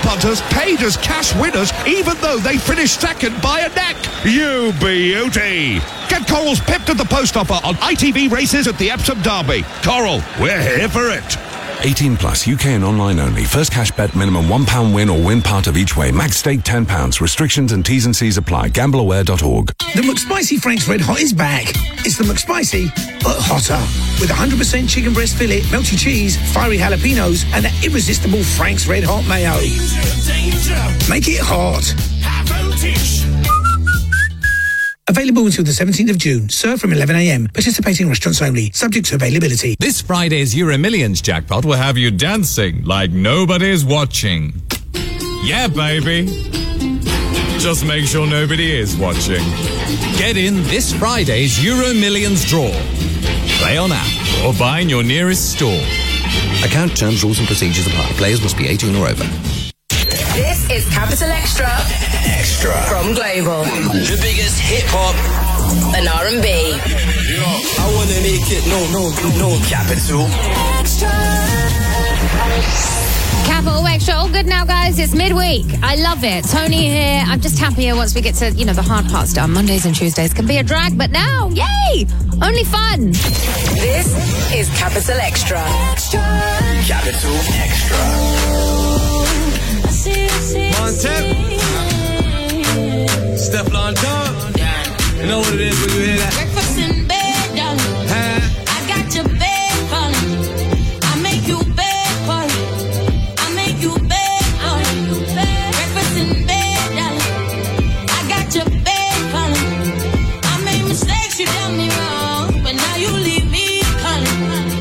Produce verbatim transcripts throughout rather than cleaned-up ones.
punters paid as cash winners even though they finished second by a neck. You beauty. Get Coral's Pipped at the Post offer on I T V races at the Epsom Derby. Coral, we're here for it. eighteen plus, U K and online only. First cash bet minimum one pound win or win part of each way. Max stake ten pounds. Restrictions and T's and C's apply. gamble aware dot org. The McSpicy Frank's Red Hot is back. It's the McSpicy, but hotter. With one hundred percent chicken breast fillet, melty cheese, fiery jalapenos, and that irresistible Frank's Red Hot mayo. Danger, danger. Make it hot. High voltage. Available until the seventeenth of June. Served from eleven a.m. Participating restaurants only. Subject to availability. This Friday's Euro Millions jackpot will have you dancing like nobody's watching. Yeah, baby. Just make sure nobody is watching. Get in this Friday's Euro Millions draw. Play on app or buy in your nearest store. Account terms, rules and procedures apply. Players must be eighteen or over. This is Capital Extra. Extra. From Global. The biggest hip-hop and R and B. I want to make it, no, no, no. Capital Extra. Capital Extra. All good now, guys. It's midweek. I love it. Tony here. I'm just happier once we get to, you know, the hard parts done. Mondays and Tuesdays can be a drag, but now, yay! Only fun. This is Capital Extra. Extra. Capital Extra. Montep, Stefflon Don. You know what it is when you hear that? Breakfast in bed, darling. Huh? I got your bed calling. I make you bed calling. I make you bed calling. Breakfast in bed, darling. I got your bed calling. I made mistakes, you done me wrong, but now you leave me calling.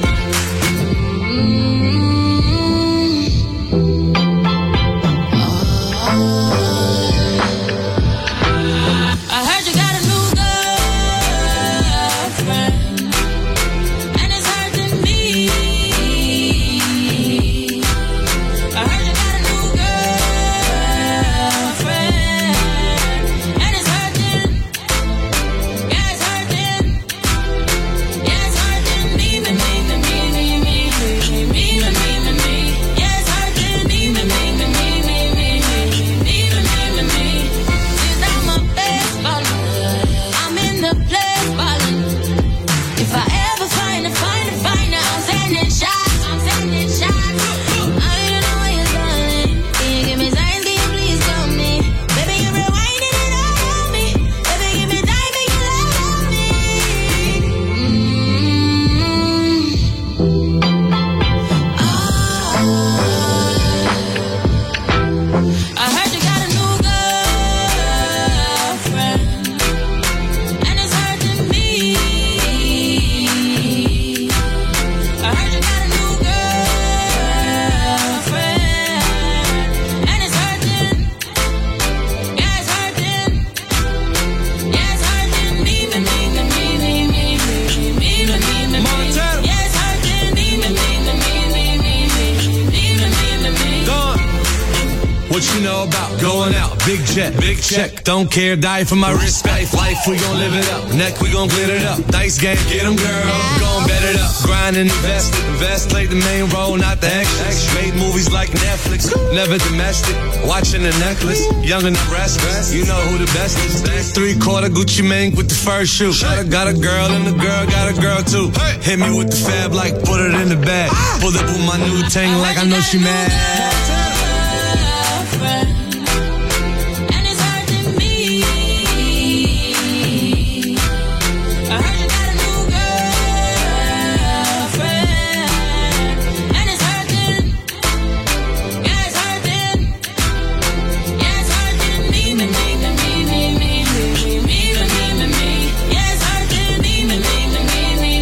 Big check, big check, don't care, die for my respect. Life, we gon' live it up, neck, we gon' glitter it up. Dice game, get them, girl, gon' bet it up. Grind and invest, invest, play the main role, not the extras. Made movies like Netflix, never domestic. Watching the necklace, young and restless. You know who the best is. Three quarter Gucci Mane with the first shoe. Got a, got a girl and the girl got a girl too. Hit me with the fab like put it in the bag. Pull up with my new tank like I know she mad.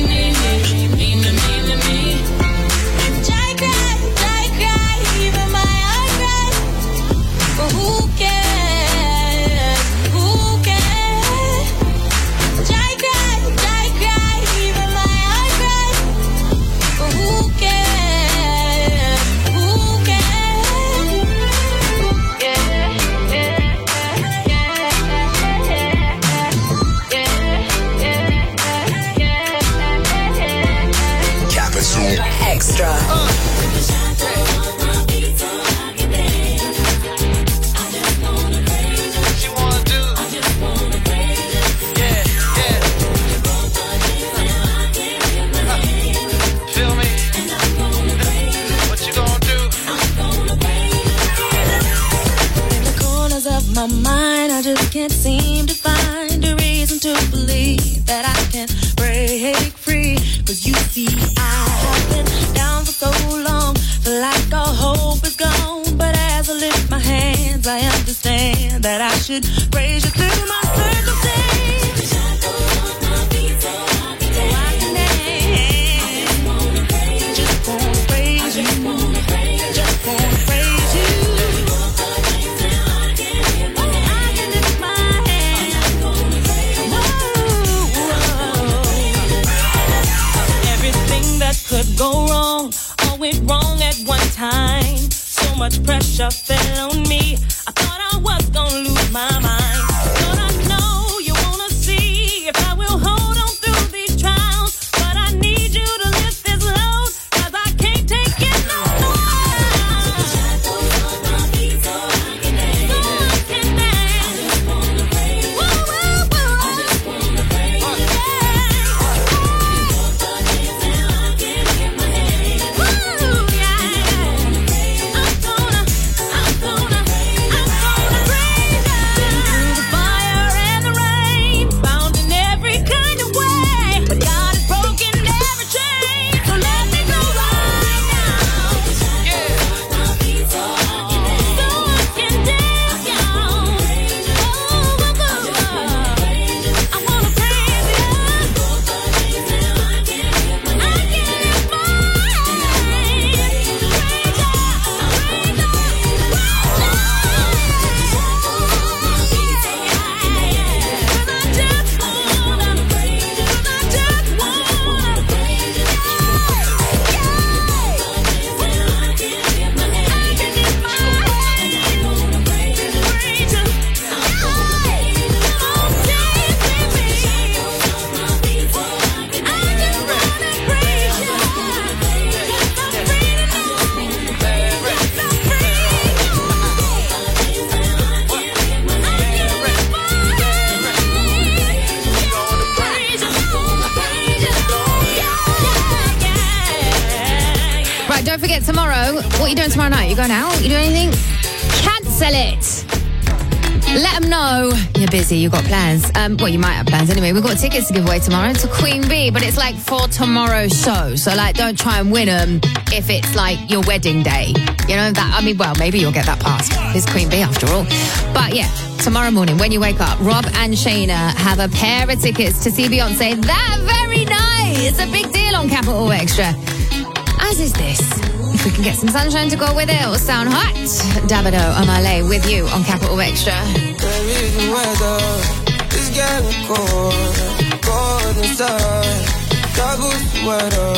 Even my my mind, I just can't seem to find a reason to believe that I can break free. Cause you see, I have been down for so long, feel like all hope is gone. But as I lift my hands, I understand that I should praise you through my circumstance. Shackles on my feet so I can dance. Just wanna praise you. Just wanna praise you. Just wanna praise you. Could go wrong, all went wrong at one time. So much pressure fell on me, I thought I was gonna lose my mind. But I know you wanna see if I will hold on through these trials. But I need you to lift this load, cause I can't take it no more. Shackles on my feet so I can dance. So I can dance. I just wanna praise you. Woo, woo, woo. I just wanna praise you. Yeah. Don't forget tomorrow. What are you doing tomorrow night? You going out? You doing anything? Cancel it. Let them know you're busy. You've got plans. Um, well, you might have plans anyway. We've got tickets to give away tomorrow to Queen Bee, but it's like for tomorrow's show. So, like, don't try and win them if it's like your wedding day. You know that? I mean, well, maybe you'll get that pass. It's Queen Bee after all. But yeah, tomorrow morning when you wake up, Rob and Shayna have a pair of tickets to see Beyonce that very night. It's a big deal on Capital Extra. As is this. If we can get some sunshine to go with it, it'll sound hot. Davido Omale with you on Capital Extra. Baby, the weather is getting cold, cold inside. Double sweater,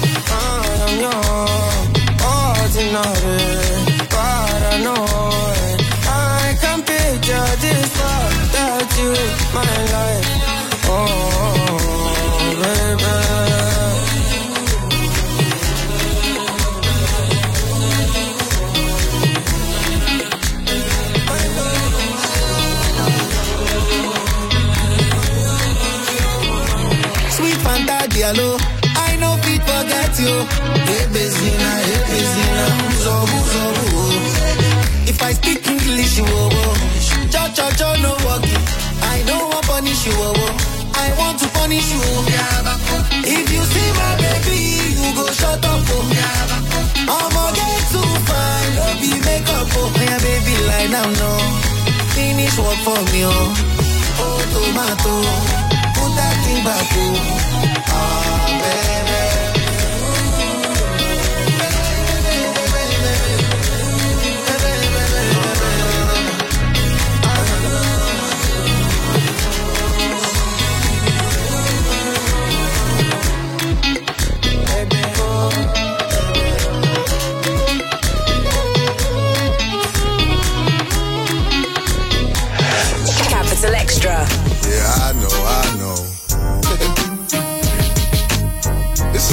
I am young, ordinary, paranoid. I can picture this love that you my life. Oh, baby. Diallo, I know fit forget you. Hey, Bezina, hey, Bezina, who's up, who's up, who's. If I speak English, you oh, oh. Cho, cho, cho, no walking. I don't want punish you, oh, oh. I want to punish you. If you see my baby, you go shut up, oh. I'ma get too fine, don't be makeup, oh. Yeah, baby, lie down, no. Finish work for me, oh. Oh, tomato, put that thing back, oh. Oh, baby. Capital Extra. Yeah, I know, I know. This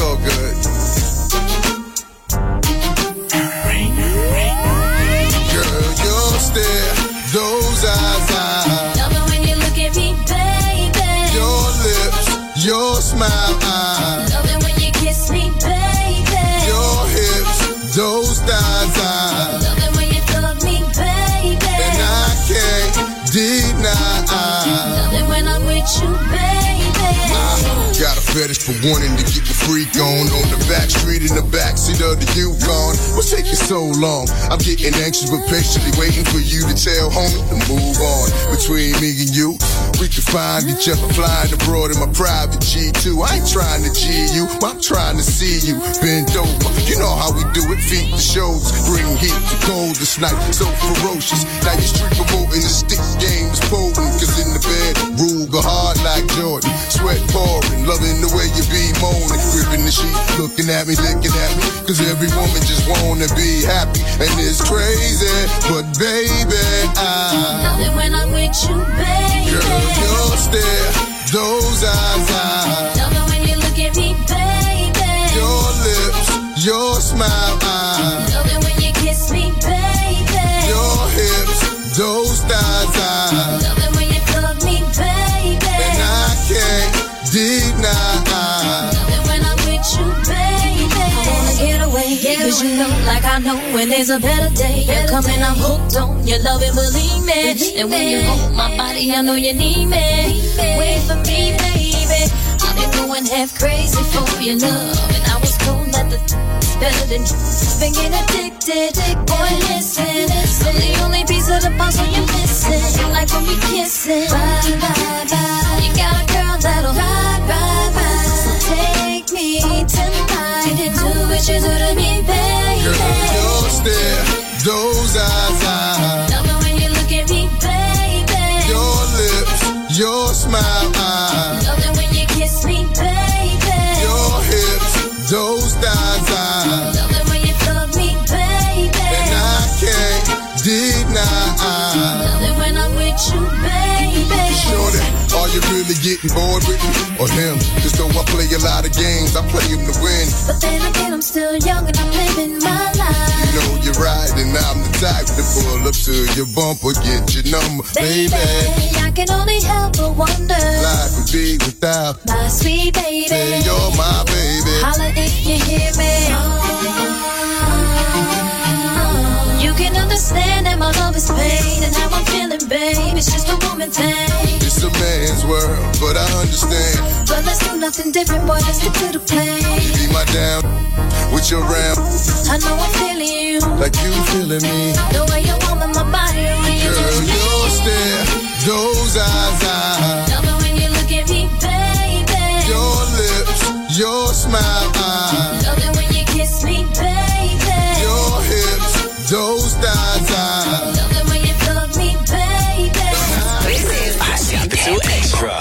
fetish for wanting to get the freak on. On the back street in the backseat of the Yukon. What's taking so long? I'm getting anxious but patiently waiting for you to tell homie to move on. Between me and you, we can find each other flying abroad in my private G two. I ain't trying to G you, I'm trying to see you bend over. You know how we do it, feet to shoulders, bring heat to cold this night, so ferocious. Now you street promoting the stick game is potent, cause in the bed, rule go hard like Jordan. Sweat pouring, loving the way you be moaning, gripping the sheet, looking at me, looking at me, cause every woman just wanna be happy, and it's crazy, but baby, I love it when I'm with you, baby. Girl, your stare, those eyes, I love it when you look at me, baby. Your lips, your smile, I love it when you kiss me, baby. Your hips, those thighs, I love it when you hug me, baby. And I can't deny, I love it when I'm with you, baby. I wanna get away, get cause away. You know like I know when there's a better day. You're coming, I'm hooked on your love and believe me. Believe and when you hold my body, I know you need me. Need me. Wait for me, baby. I've been going half crazy for your love, and I was told that the better than been getting addicted. Boy, listen, listen. I'm the only piece of the puzzle you're missing. Like when we kissing, bye, bye, bye. You got a girl that'll ride, ride, ride. So take me tonight and do what you do to me, baby. Girl, your stare, those eyes, I love it when you look at me, baby. Your lips, your smile, I love it when you kiss me, baby. Your hips, those thighs, I love it when you hug me, baby. And I can't deny, I love it when I'm with you, baby. Shorty, are you really getting bored with me or him? Just though I play a lot of games, I play him to win. But then again, I'm still young and I'm living my life. You know you're right, and I'm the type to pull up to your bumper, get your number, baby. Baby, I can only help but wonder. Life would be without my sweet baby. Say you're my baby. Holla if you hear me. You can understand that my love is pain and how I'm feeling, babe. It's just a woman thing. It's a man's world, but I understand. But let's do nothing different, boy. Let's stick to the plan. You be my down with your ram. I know I'm feeling you, like you feeling me. The way you warm in my body, when you Girl, touch me. your stare, those eyes, I love it when you look at me, baby. Your lips, your smile, I love it when you kiss me, baby. Your hips, those thighs, I love it when you hug me, baby. This is Capital Extra.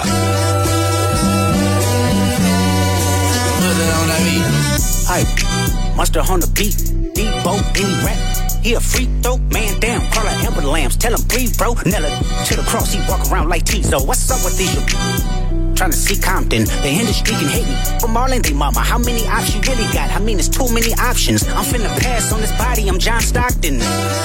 Hype, monster on the beat, Debo, any rap. He a freak throw, man down, call her Amber Lambs, tell him breathe, bro. Nella to the cross, he walk around like Tizo. What's up with these? Trying to see Compton, the industry can hate me. From Marlon, they mama, how many options you really got? I mean, it's too many options. I'm finna pass on this body, I'm John Stockton.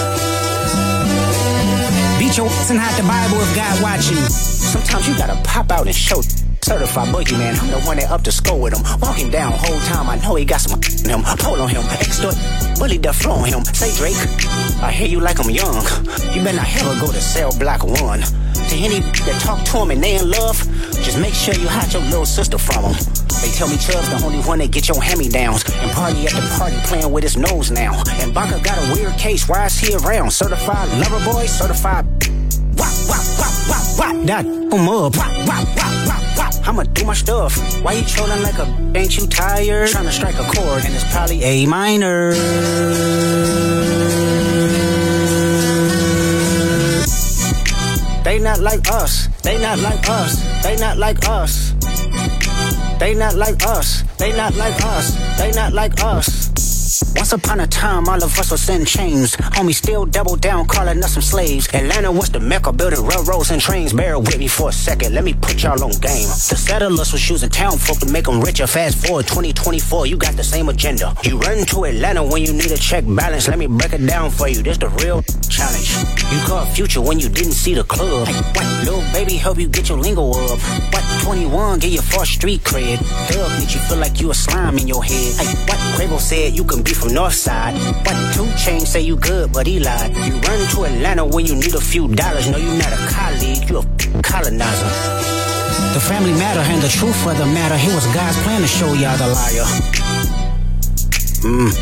Beat your ass and hide the Bible if God watching. Sometimes you gotta pop out and show. Certified boogeyman, I'm the one that up to score with him. Walking down whole time, I know he got some in him. Pull on him, extort, bully the flow on him. Say Drake, I hear you like I'm young. You better not ever go to cell block one. To any that talk to him and they in love, just make sure you hide your little sister from him. They tell me Chubb's the only one that get your hand-me-downs. And party at the party playing with his nose now. And Baka got a weird case, why is he around? Certified lover boy, certified. Wop, wop, wop, wop, wop. That, um, up. Wop, wop, wop, wop, wop. I'ma do my stuff. Why you trolling like a ain't you tired? Trying to strike a chord and it's probably A minor. They not like us. They not like us. They not like us. They not like us. They not like us. They not like us. Once upon a time, all of us was in chains. Homie still double down, calling us some slaves. Atlanta was the mecca, building railroads and trains. Bear with me for a second, let me put y'all on game. The settlers was using town folk to make them richer. Fast forward twenty twenty-four, you got the same agenda. You run to Atlanta when you need a check balance. Let me break it down for you, this the real challenge. You caught Future when you didn't see the club. Like, what, little baby, help you get your lingo up. What, twenty-one, get your first street cred. Thug make you feel like you a slime in your head. Like, what, Quavo said you can be from Northside. What, two Chainz say you good, but he lied. You run to Atlanta when you need a few dollars. No, you not a colleague, you a colonizer. The family matter and the truth of the matter. Here was God's plan to show y'all the liar. Mm.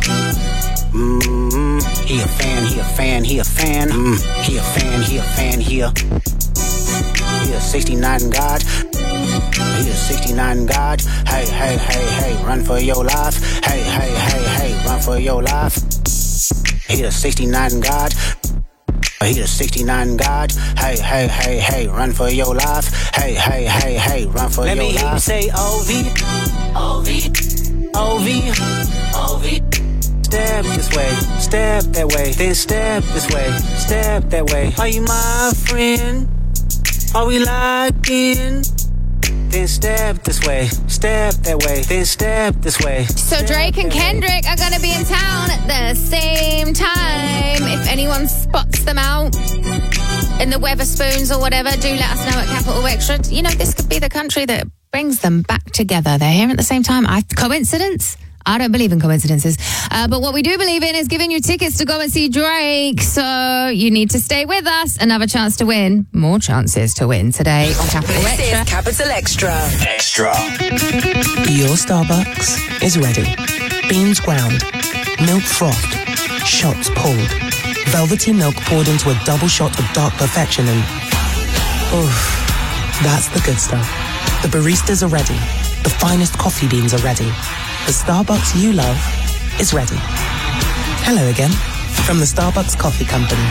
Mm. He a fan, he a fan, he a fan. Mm. He a fan, he a fan, he a... He a sixty-nine God. He a sixty-nine God. Hey, hey, hey, hey, run for your life. Hey, hey, hey, hey, run for your life. He a sixty-nine God. He a sixty-nine God. Hey, hey, hey, hey, run for your life. Hey, hey, hey, hey, run for Let your life. me hear you say O V. O V. O V. O V. Step this way, step that way, then step this way, step that way. Are you my friend? Are we locked in? Then step this way, step that way, then step this way. So Drake and Kendrick are going to be in town at the same time. If anyone spots them out in the Weatherspoons or whatever, do let us know at Capital Extra. You know, this could be the country that brings them back together. They're here at the same time. I, coincidence? I don't believe in coincidences. Uh, but what we do believe in is giving you tickets to go and see Drake. So you need to stay with us. Another chance to win. More chances to win today on Capital This Extra. is Capital Extra. Extra. Your Starbucks is ready. Beans ground, milk frothed, shots pulled, velvety milk poured into a double shot of dark perfection and... oof, that's the good stuff. The baristas are ready. The finest coffee beans are ready. The Starbucks you love is ready. Hello again, from the Starbucks Coffee Company.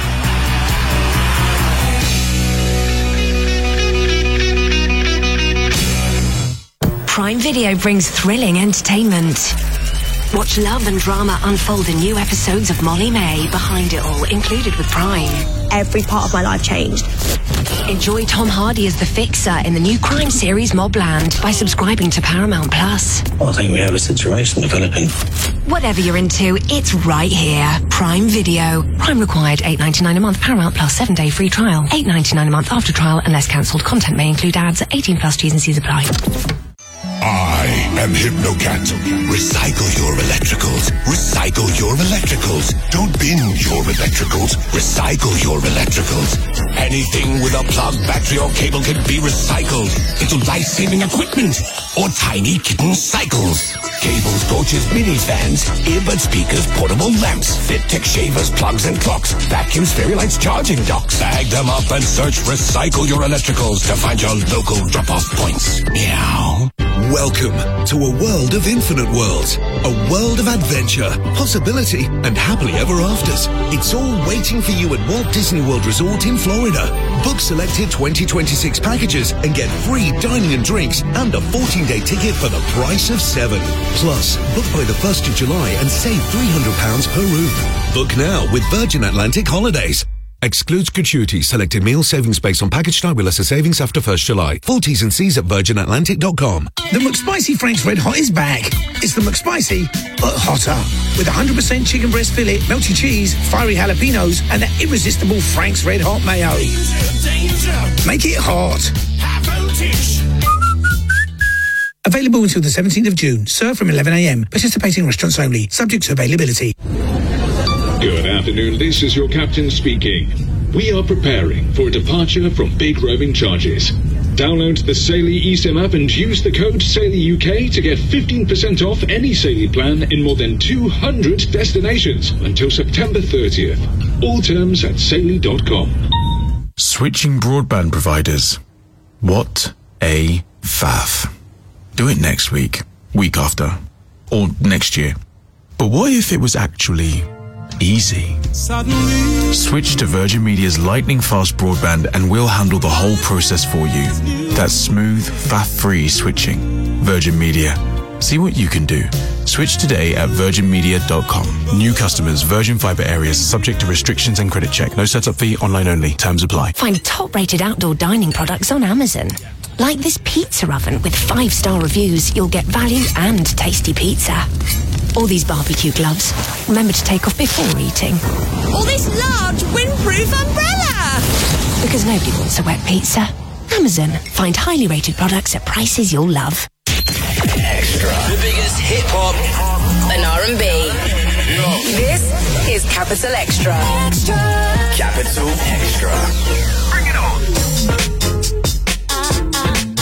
Prime Video brings thrilling entertainment. Watch love and drama unfold in new episodes of Molly May, Behind It All, included with Prime. Every part of my life changed. Enjoy Tom Hardy as the Fixer in the new crime series Mobland by subscribing to Paramount Plus. Well, I think we have a situation developing. Whatever you're into, it's right here. Prime Video. Prime required eight ninety-nine a month. Paramount Plus seven day free trial. eight ninety-nine a month after trial unless cancelled. Content may include ads. eighteen plus T's and C's apply. I am Hypnocat. Recycle your electricals. Recycle your electricals. Don't bin your electricals. Recycle your electricals. Anything with a plug, battery, or cable can be recycled into life-saving equipment or tiny kitten cycles. Cables, torches, mini fans, earbud speakers, portable lamps, fit tech shavers, plugs and clocks, vacuums, fairy lights, charging docks. Bag them up and search Recycle Your Electricals to find your local drop-off points. Meow. Welcome to a world of infinite worlds, a world of adventure, possibility, and happily ever afters. It's all waiting for you at Walt Disney World Resort in Florida. Book selected twenty twenty-six packages and get free dining and drinks and a fourteen day ticket for the price of seven. Plus, book by the first of July and save three hundred pounds per room. Book now with Virgin Atlantic Holidays. Excludes gratuity. Selected meal savings based on package type with lesser savings after first July. Full T's and C's at virgin atlantic dot com. The McSpicy Frank's Red Hot is back. It's the McSpicy, but hotter. With one hundred percent chicken breast fillet, melty cheese, fiery jalapenos, and that irresistible Frank's Red Hot mayo. Make it hot. Available until the seventeenth of June. Served from eleven a m. Participating restaurants only. Subject to availability. Good afternoon, this is your captain speaking. We are preparing for a departure from big roaming charges. Download the Saily eSIM app and use the code SAILYUK to get fifteen percent off any Saily plan in more than two hundred destinations until September thirtieth. All terms at saily dot com. Switching broadband providers. What a faff. Do it next week, week after, or next year. But what if it was actually easy? Suddenly. Switch to Virgin Media's lightning fast broadband and we'll handle the whole process for you. That's smooth, faff-free switching. Virgin Media. See what you can do. Switch today at virgin media dot com. New customers, Virgin Fiber areas, subject to restrictions and credit check. No setup fee, online only. Terms apply. Find top-rated outdoor dining products on Amazon. Like this pizza oven with five-star reviews, you'll get value and tasty pizza. All these barbecue gloves. Remember to take off before eating. Or this large windproof umbrella. Because nobody wants a wet pizza. Amazon. Find highly rated products at prices you'll love. Extra. The biggest hip hop and R and B. This is Capital Extra. Extra. Capital Extra. Bring it on.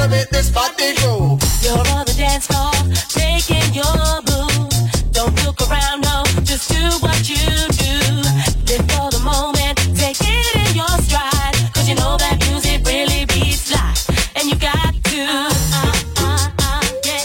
we make this party go. You're on the dance floor, taking your move. Don't look around, no, just do what you do. Live for the moment, take it in your stride. Cause you know that music really beats life. And you got to uh, uh, uh, uh, yeah.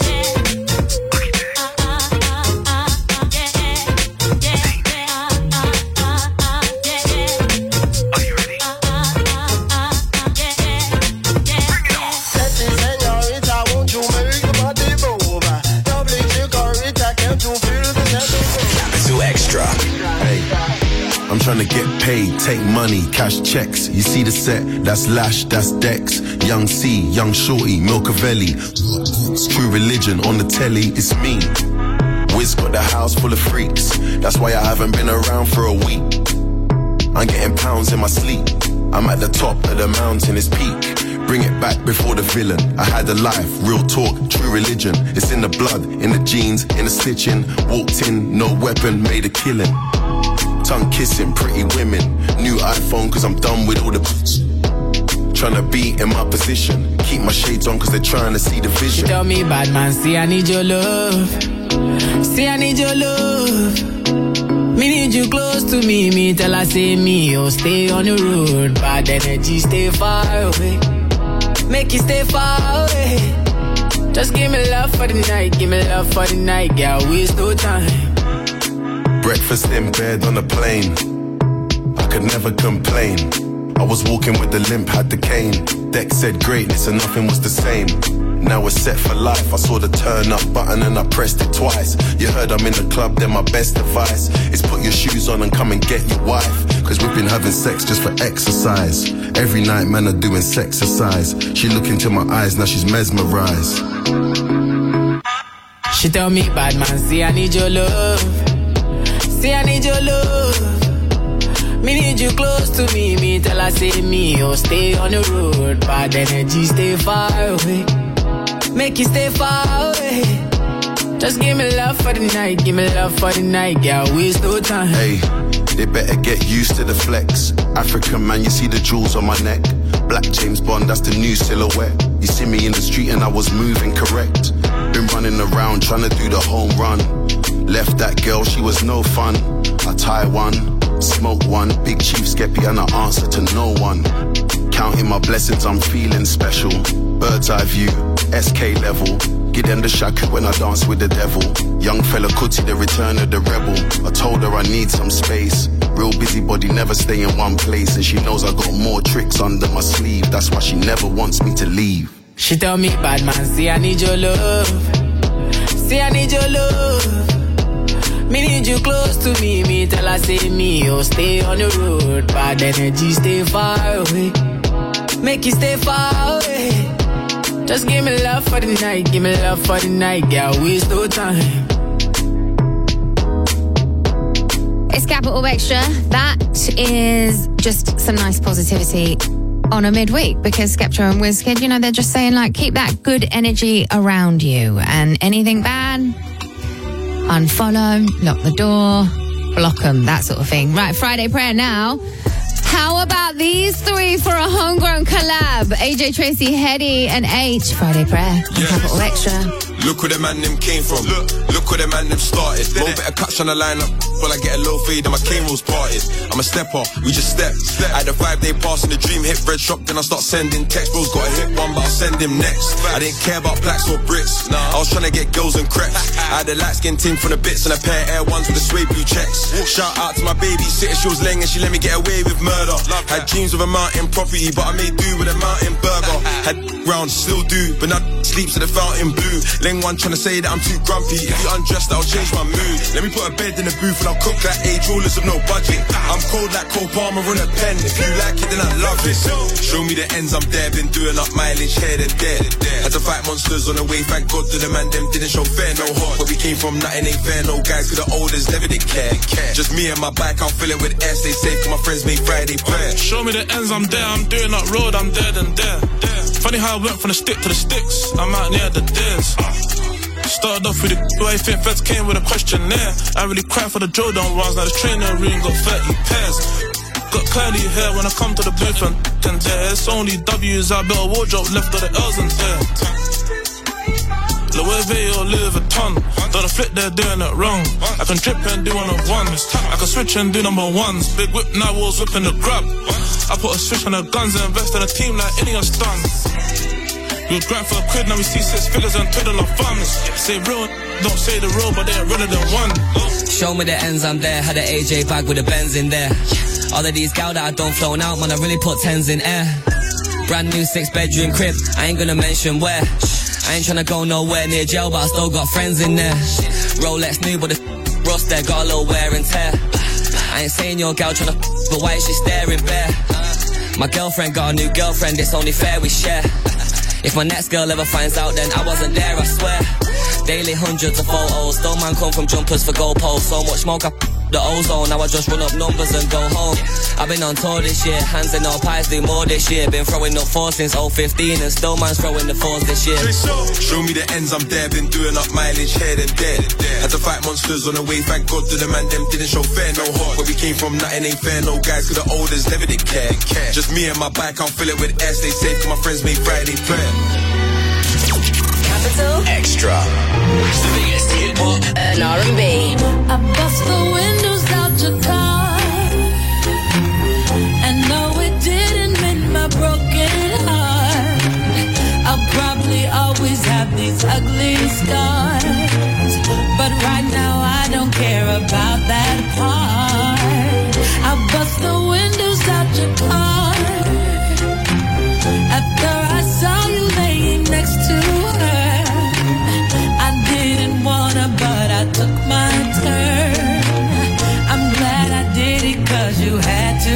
Uh, uh, uh, uh, yeah. Yeah, yeah. Uh, uh, uh, uh, yeah. Are you ready? Uh, uh, uh, uh, yeah. Yeah, yeah. Sexy señorita, won't you make your body move? Double chicorita, can't you feel the tension? Too extra. Hey, I'm trying to get paid, take money, cash checks. You see the set, that's Lash, that's Dex. Young C, Young Shorty, Milcavelli. True Religion on the telly, it's me. Wiz got the house full of freaks. That's why I haven't been around for a week. I'm getting pounds in my sleep. I'm at the top of the mountain, it's peak. Bring it back before the villain. I had a life, real talk, true religion. It's in the blood, in the jeans, in the stitching. Walked in, no weapon, made a killing. Tongue kissing, pretty women. New iPhone, cause I'm done with all the bitch. Tryna be in my position. Keep my shades on, cause they're trying to see the vision. She tell me, bad man, see I need your love. See I need your love. Me need you close to me. Me tell her, say me, oh, stay on the road. Bad energy, stay far away. Make you stay far away. Just give me love for the night. Give me love for the night. Girl, waste no time. Breakfast in bed on a plane. I could never complain. I was walking with the limp, had the cane. Dex said greatness and nothing was the same. Now we're set for life. I saw the turn up button and I pressed it twice. You heard I'm in the club, then my best advice is put your shoes on and come and get your wife. Cause we've been having sex just for exercise. Every night man are doing sexercise. She look into my eyes, now she's mesmerized. She tell me, bad man, see I need your love. See I need your love. Me need you close to me. Me tell her, say me, oh, stay on the road. Bad energy, stay far away. Make you stay far away. Just give me love for the night. Give me love for the night. Girl, waste no time. Hey, they better get used to the flex. African man, you see the jewels on my neck. Black James Bond, that's the new silhouette. You see me in the street and I was moving correct. Been running around trying to do the home run. Left that girl, she was no fun. I tie one, smoke one, big chief skeppy and I answer to no one. Counting my blessings, I'm feeling special. Bird's eye view, S K level. Give them the shaku when I dance with the devil. Young fella Kuti, the return of the rebel. I told her I need some space. Real busybody, never stay in one place. And she knows I got more tricks under my sleeve. That's why she never wants me to leave. She tell me, bad man, see I need your love. See I need your love. Me need you close to me. Me tell her, say me, oh, stay on the road. Bad energy, stay far away. Make you stay far away. Just give me love for the night. Give me love for the night. Girl, waste no time. It's Capital Extra. That is just some nice positivity on a midweek, because Skepta and WizKid, you know, they're just saying, like, keep that good energy around you, and anything bad, unfollow, lock the door, block them, that sort of thing. Right, Friday prayer now. How about these three for a homegrown collab? A J Tracy, Hetty, and H. Friday prayer on Yes. Capital Extra. Look where the man them came from. Look, look where the man them started. More better catch on the lineup. While I get a low fade and my cane rolls parted. I'm a stepper, we just step. I had a five day pass in the dream, hit red shop, then I start sending text. Bro's got a hit one, but I'll send him next. I didn't care about blacks or Brits. I was trying to get girls and crepes. I had a light skin ting from the bits and a pair of Air Ones with the suede blue checks. Shout out to my baby, sitter, she was laying and she let me get away with murder. Had dreams of a mountain property, but I made do with a mountain burger. Had round, still do, but now sleeps at the fountain blue. Leng one trying to say that I'm too grumpy. If you undressed, I'll change my mood. Let me put a bed in the booth and I'll cook like age rulers of no budget. I'm cold like Cole Palmer on a pen. If you like it, then I love it. Show me the ends, I'm there. Been doing up mileage here and there. Had to fight monsters on the way. Thank God to the man, them didn't show fair, no heart. Where we came from, nothing ain't fair. No guys to the oldest, never did care. Just me and my bike, I'll fill it with air. Stay safe, my friends make Friday prayer. Show me the ends, I'm there. I'm doing up road, I'm there and there. Funny how I went from the stick to the sticks. I'm out near the dares. Started off with the way think feds came with a questionnaire. I really cried for the Jordan ones. Now the trainer room got thirty pairs. Got curly hair when I come to the booth and, and there. It's only W's, I better wardrobe left of the L's and there. Louis V or Louis Vuitton. Don't flip, they're doing it wrong. I can trip and do one of ones. I can switch and do number ones. Big whip, now walls whipping the grab. I put a switch on the guns and invest in a team like Ineos done. We was grind for a quid, now we see six figures and twiddle our thumbs. Say real, don't say the real, but they're realer than one. Show me the ends, I'm there. Had an A J bag with the Benz in there. All of these gal that I don't flown out, man, I really put tens in air. Brand new six bedroom crib, I ain't gonna mention where. I ain't tryna go nowhere near jail, but I still got friends in there. Rolex new, but the rust there got a little wear and tear. I ain't saying your gal tryna but why is she staring bare? My girlfriend got a new girlfriend, it's only fair we share. If my next girl ever finds out, then I wasn't there, I swear. Daily hundreds of photos, still man come from jumpers for goalposts. So much smoke, I the ozone, now I just run up numbers and go home. I've been on tour this year, hands in all pies, do more this year. Been throwing up fours since oh fifteen and still man's throwing the fours this year. Show me the ends, I'm there, been doing up mileage here and there. Had to fight monsters on the way, thank God to the man, them didn't show fair, no heart. Where we came from, nothing ain't fair, no guys, cause the olders never did care. Just me and my bike, I'll fill it with air, stay safe, cause my friends make Friday prayer. Capital Extra. The biggest hip hop and R and B. I bust the windows out your car, and no, it didn't mend my broken heart. I'll probably always have these ugly scars, but right now I don't care about that part. I bust the windows out your car after I saw you laying next to her. But I took my turn. I'm glad I did it, cause you had to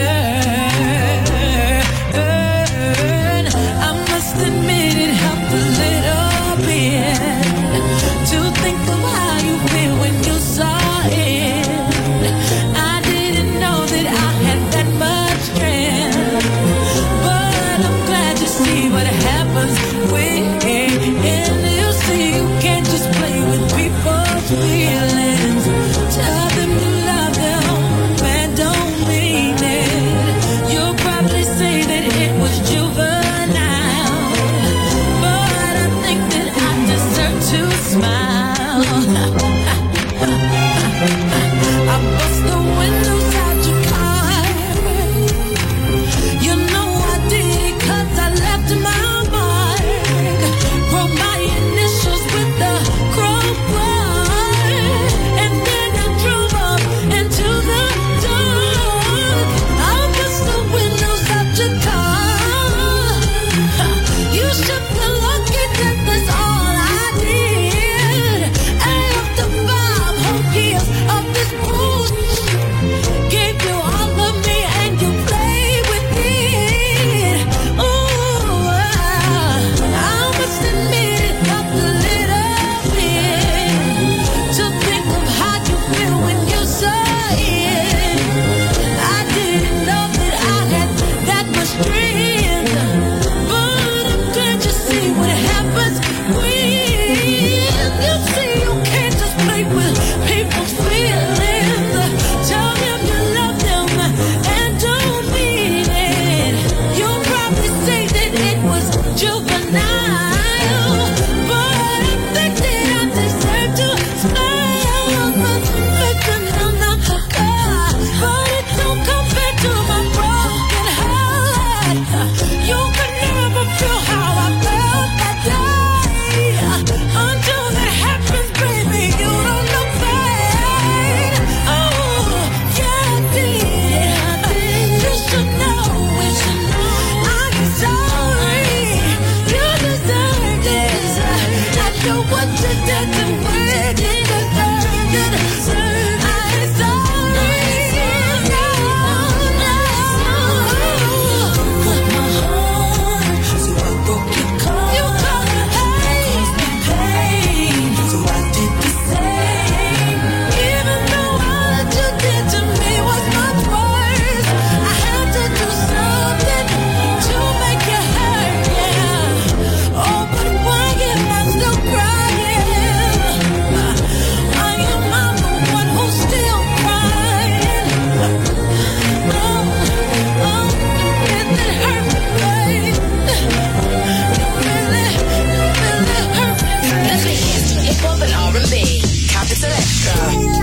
learn. I must admit it helped a little bit to think of how you feel when you saw it. I didn't know that I had that much strength, but I'm glad to see what happens when you see you can't just play with people's feelings. Tell them you love them, man, don't mean it. You'll probably say that it was juvenile, but I think that I deserve to smile. I bust the windows out your car. You know I did it cause I left my mark. Wrote my initials with the crowbar, and then I drove up into the dark. I bust the windows out your car. You should feel lucky that that's all I did. After five whole years of this bullshit, gave you all of me and you played with it. Ooh, I must admit it helped a little bit to think of how you feel when you saw it. I didn't know that I had that much strength, but I'm glad you see what happens when you see you can't just play with people's feelings. Tell them you love them and don't mean it. You'll probably say that it was juvenile, but I think that I deserve to smile. Listen, I'm not the car, but it don't compare to my broken heart. You can never feel how I felt that day. Until that happens, baby, you don't look back. Oh, yeah, I did. You should know it. I'm sorry. You deserve this. I know what you did to me. You deserve it. I'm sorry. No, no. Put my heart, so I broke your car. You caused me pain, so I did the same. Even though all that you did to me was much worse, I had to do something to make you hurt, yeah. Oh, but why am I still crying? Capital Extra.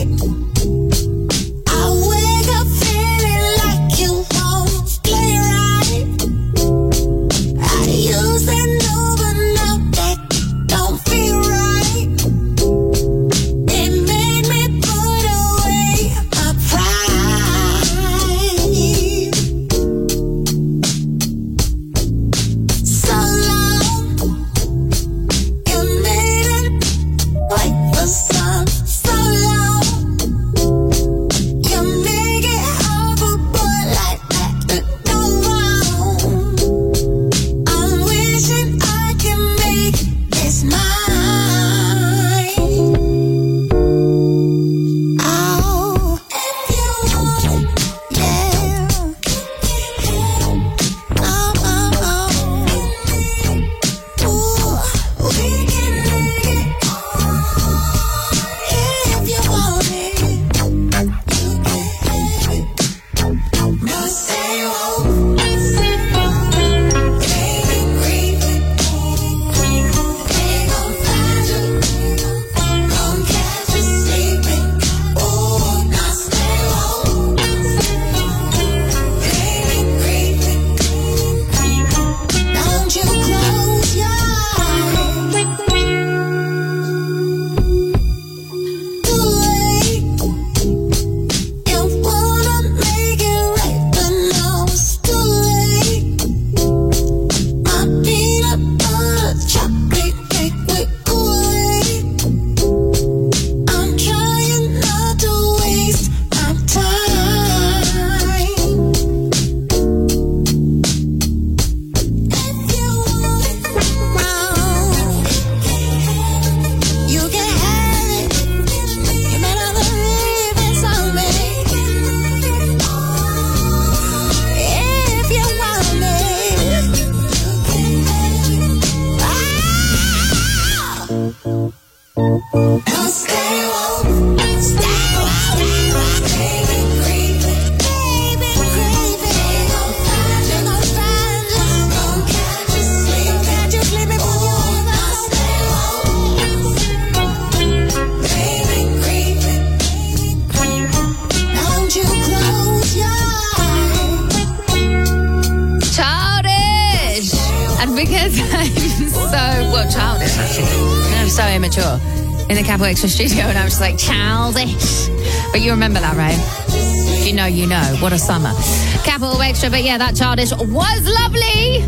In the Capital Extra studio, and I was just like, childish. But you remember that, right? If you know, you know. What a summer. Capital Extra, but yeah, that Childish was lovely.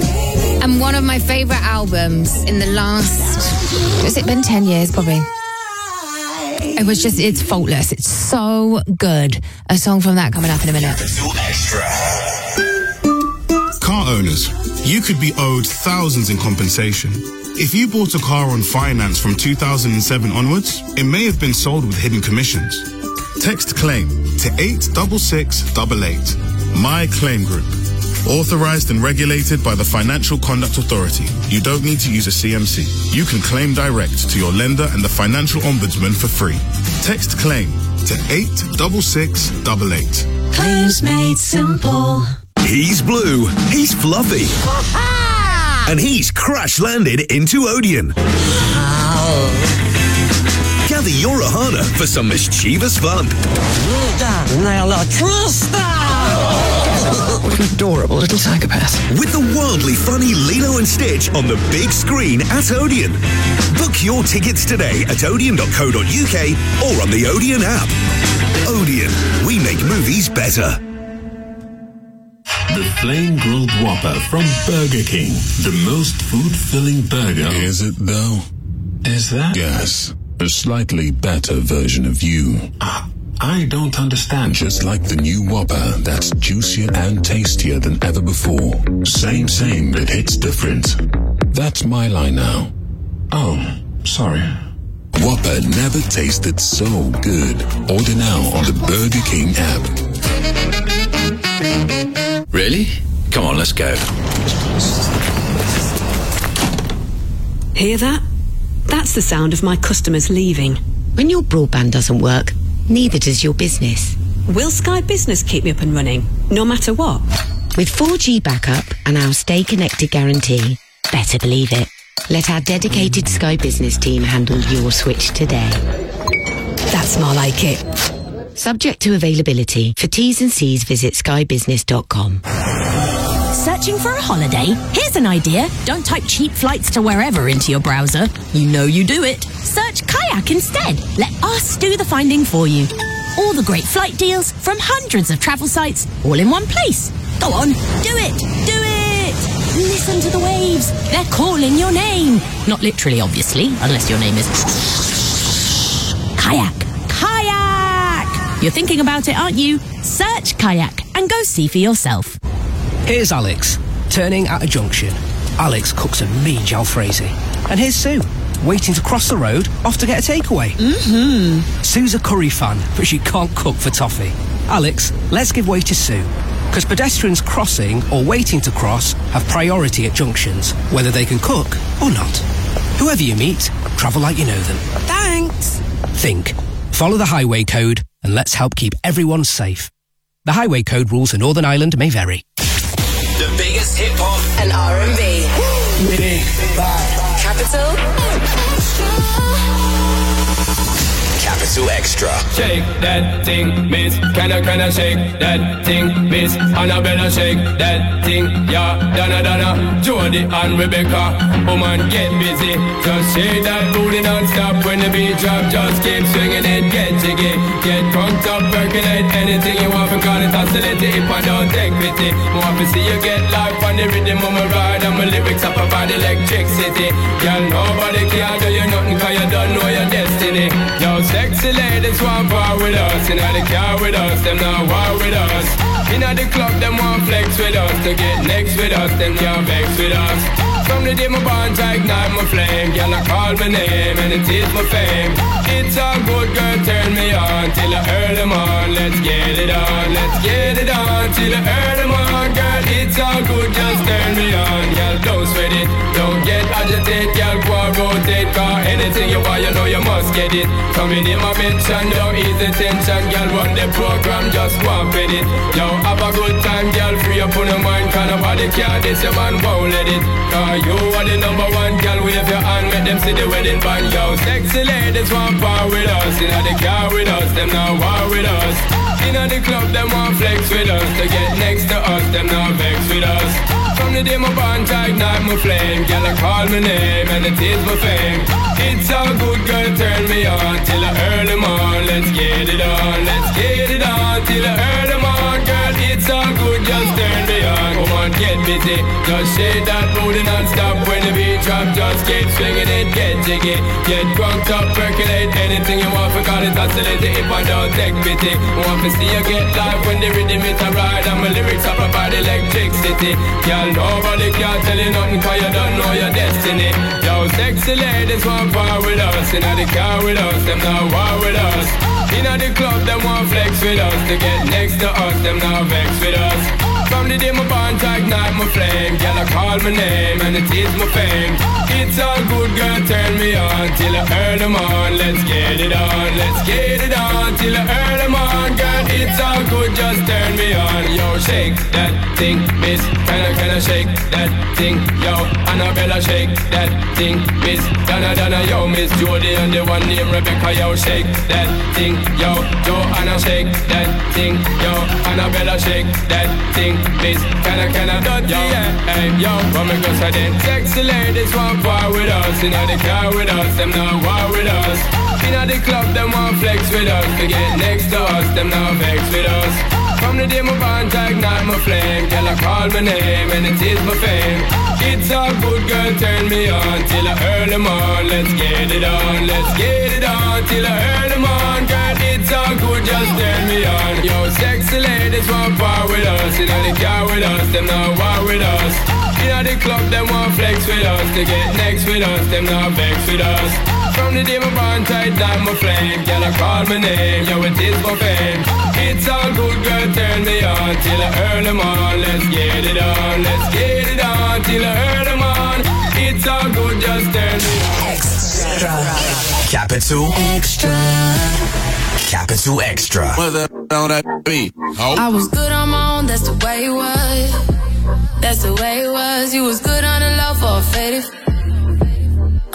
And one of my favourite albums in the last, has it been ten years, probably? It was just, it's faultless. It's so good. A song from that coming up in a minute. Car owners, you could be owed thousands in compensation. If you bought a car on finance from two thousand seven onwards, it may have been sold with hidden commissions. Text claim to eight six six eight eight. My Claim Group. Authorized and regulated by the Financial Conduct Authority. You don't need to use a C M C. You can claim direct to your lender and the Financial Ombudsman for free. Text claim to eight six six eight eight. Claims made simple. He's blue, he's fluffy, and he's crash-landed into Odeon. Gather your Ohana for some mischievous fun. What an adorable little psychopath. With the wildly funny Lilo and Stitch on the big screen at Odeon. Book your tickets today at odeon dot co dot uk or on the Odeon app. Odeon, we make movies better. The Flame Grilled Whopper from Burger King. The most food-filling burger. Is it, though? Is that? Yes. A slightly better version of you. Uh, I don't understand. Just like the new Whopper that's juicier and tastier than ever before. Same, same, but it's different. That's my line now. Oh, sorry. Whopper never tasted so good. Order now on the Burger King app. Really? Come on, let's go. Hear that? That's the sound of my customers leaving. When your broadband doesn't work, neither does your business. Will Sky Business keep me up and running, no matter what? With four G backup and our Stay Connected guarantee, better believe it. Let our dedicated Sky Business team handle your switch today. That's more like it. Subject to availability. For T's and C's, visit sky business dot com. Searching for a holiday? Here's an idea. Don't type cheap flights to wherever into your browser. You know you do it. Search Kayak instead. Let us do the finding for you. All the great flight deals from hundreds of travel sites, all in one place. Go on, do it, do it! Listen to the waves. They're calling your name. Not literally, obviously, unless your name is... Kayak. Kayak! You're thinking about it, aren't you? Search Kayak and go see for yourself. Here's Alex, turning at a junction. Alex cooks a mean jalfrezi. And here's Sue, waiting to cross the road, off to get a takeaway. Mm-hmm. Sue's a curry fan, but she can't cook for toffee. Alex, let's give way to Sue. Because pedestrians crossing or waiting to cross have priority at junctions, whether they can cook or not. Whoever you meet, travel like you know them. Thanks. Think. Follow the highway code and let's help keep everyone safe. The highway code rules for Northern Ireland may vary. The biggest hip hop and R and B. Big bad. Capital Capital Extra. Shake that thing, miss. Can I, can I shake that thing, miss? Annabella, shake that thing, yeah. Donna, Donna, Jody and Rebecca. Woman, get busy. Just shake that booty non-stop. When the beat drop, just keep swinging it. Get jiggy, get crunked up, percolate. Anything you want, because it's hostility. If I don't take pity, want to see you get life on the rhythm of my ride. And my lyrics up about electricity. Girl, nobody can do you nothing, cause you don't know your destiny. Yo, sexy ladies want war with us. Inna the car with us, them not war with us. Inna the club, them want flex with us. To get next with us, them can't vex with us. From the day my bond, I ignite my flame. Girl, I call my name and it is my fame. It's all good, girl, turn me on till I earn them on. Let's get it on, let's get it on till I earn them on. Girl, it's all good, just turn me on. Girl, don't sweat it, don't get agitated. Girl, go and rotate, cause anything you want, you know you must get it. Coming in my mention, don't ease the tension. Girl, run the program, just one with it. Yo, have a good time, girl, free up on your mind. Cause nobody care, this your man won't let it. Cause you are the number one, girl, wave your hand, make them see the wedding band. Yo, sexy ladies want power with us. Inna the car with us, them not war with us. Inna the club, them want flex with us. To get next to us, them not vex with us. From the day my bond, I ignite my flame. Girl, I call my name and it is my fame. It's all good, girl, turn me on till I earn them on. Let's get it on, let's get it on till I earn them on. Girl, it's all good, just turn me on. Come on, get busy, just shake that booty non-stop. When the beat drop, just keep swinging it, get jiggy. Get crunked up, percolate anything you want, because it's oscillating if I don't take pity. Want to see you get live when the rhythm is a ride. And my lyrics up about electricity. Girl, nobody can tell you nothing, cause you don't know your destiny. Yo, sexy ladies want power with us. Inna the car with us, them not war with us. Inna the club, them want flex with us. To get next to us, them not vex with us. From the day my bond, I ignite my flame. Girl, I call my name and it is my fame. It's all good, girl, turn me on till I earn them on. Let's get it on, let's get it on till I earn them on. Girl, it's all good, just turn me on. Yo, shake that thing, miss. Can I, can I shake that thing? Yo, Annabella, shake that thing, miss. Donna, Donna, yo, Miss Jody and the one named Rebecca. Yo, shake that thing, yo. Joanna, shake that thing, yo. Annabella, shake that thing, miss. Can I, can I, yo, hey, yo, what me go say then? Sexy ladies want war with us. Inna the car with us, them not war with us. Inna the club, them want flex with us. To get next to us, them not vex with us. From the day my bond, I ignite my flame. Girl, I call my name and it is my fame. It's all good, girl, turn me on till I earn them on. Let's get it on, let's get it on till I earn them on. Girl, it's all good, just turn me on. Yo, sexy ladies want power with us. Inna the car with us, them not war with us. Inna the club, them want flex with us. To get next with us, them not vex with us. From the day my bond, I ignite my flame. Girl, I call my name, yo, it is my fame. It's all good, girl, turn me on till I earn them on. Let's get it on, let's get it on till I earn them on. It's all good, just turn me on. Extra. Capital Extra. Capital Extra. What the hell that be? Oh. I was good on my own, that's the way it was. That's the way it was. You was good on the low for a faded.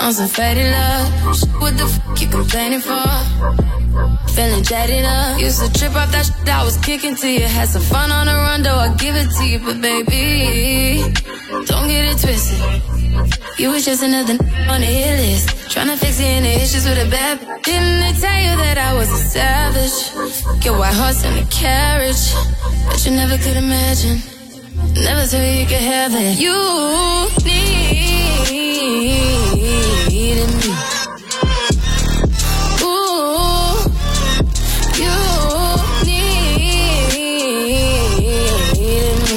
on some faded love. What the fuck you complaining for? Feeling jaded up. Used to trip off that shit I was kicking to you. Had some fun on the run, though I give it to you. But baby, don't get it twisted. You was just another n- on the hit list. Tryna fix any issues with a bad b- Didn't they tell you that I was a savage? Get white horse in a carriage. But you never could imagine. Never thought you could have it. You needed me. Ooh, you needed me.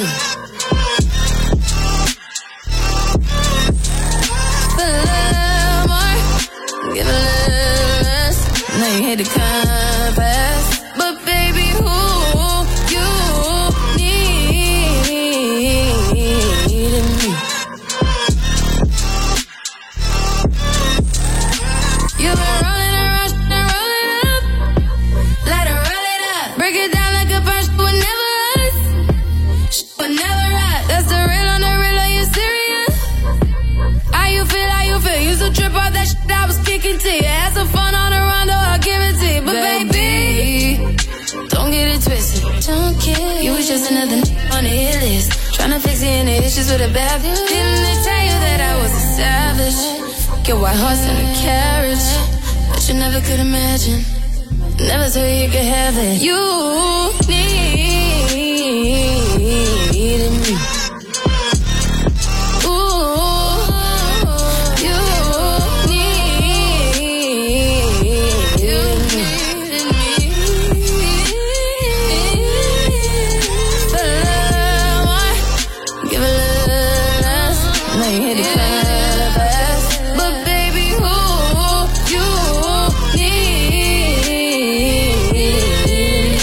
For a little more, give a little less. Now you hate the compass, but baby, who you needed me. You've been rolling and rushing and rolling up. Let her roll it up. Break it down like a punch would never us. Would never us. That's the real on the real. Are you serious? How you feel? How you feel? Used to trip off that shit I was kicking to you. Had some fun on the run, though I'll give it to you. But baby, don't get it twisted. Don't get it. You was just another n- on the hit list. Tryna fix any issues with a bad bitch. Didn't they tell you that I was a savage? Get white horse in a carriage. But you never could imagine. Never thought you could have it. You needed me. Ooh, you needed me. For a little more, give a little less. Now you hit the compass, but baby, who you need?